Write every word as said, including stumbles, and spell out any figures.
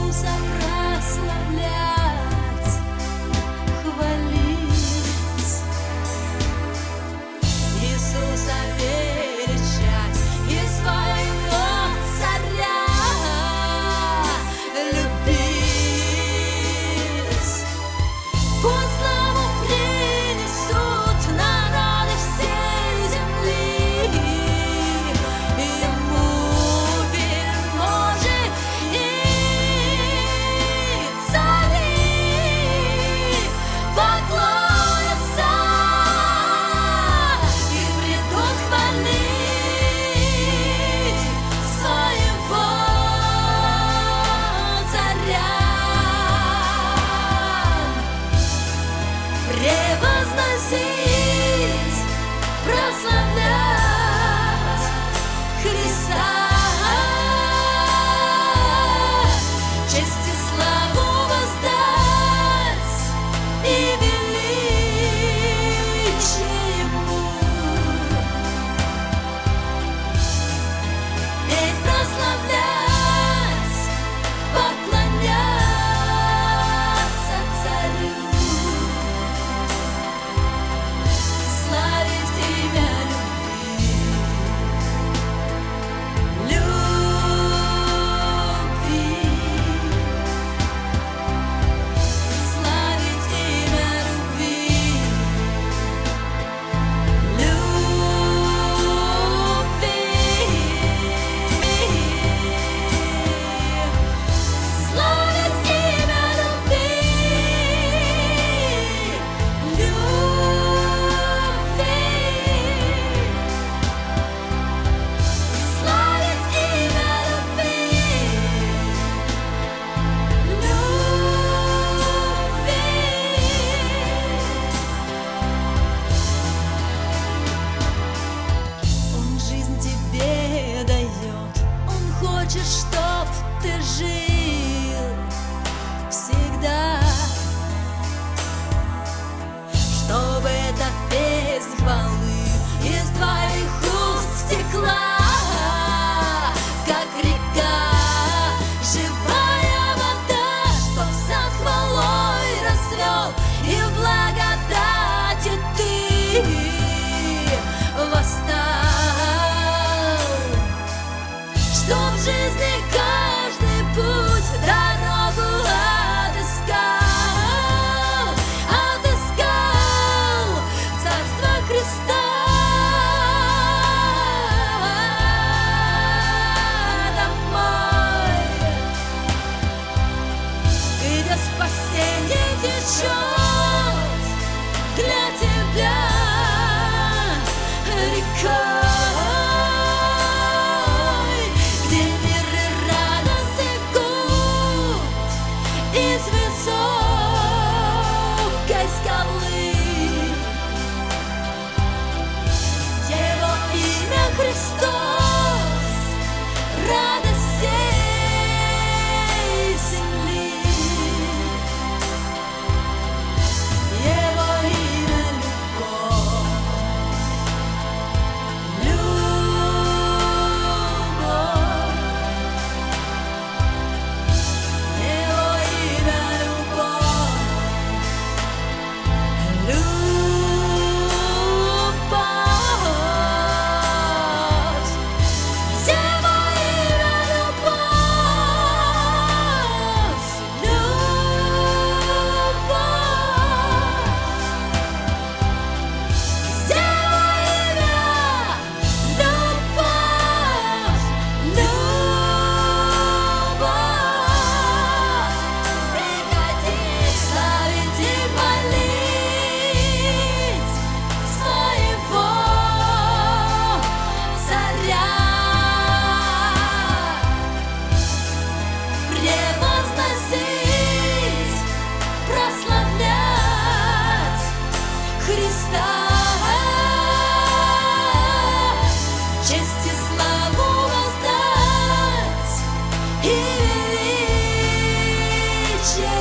Иисуса прославлять, хвалить, Иисуса величать и своего царя любить. Пусть славу принесут народы всей земли, Ему вельможи и цари поклонятся и придут хвалить своего царя, превозносить, прославлять Христа, честь и славу воздать и величие Ему. Петь, прославлять, поклоняться Царю, славить имя любви, любви, славить имя любви, любви, славить имя любви, любви, славить имя любви, любви. Он жизнь тебе дает, Он хочет, чтоб ты жил всегда, чтобы эта песнь хвалы из твоих уст текла, как река, живая вода, чтоб сад хвалой расцвел, и в благодати ты восстал, чтоб в жизни каждый путь дорогу отыскал, отыскал Царство Христа домой, где спасение течет для тебя рекой, где мир и радость текут из высокой скалы. Его имя Христос, радость всей земли. Его имя и величие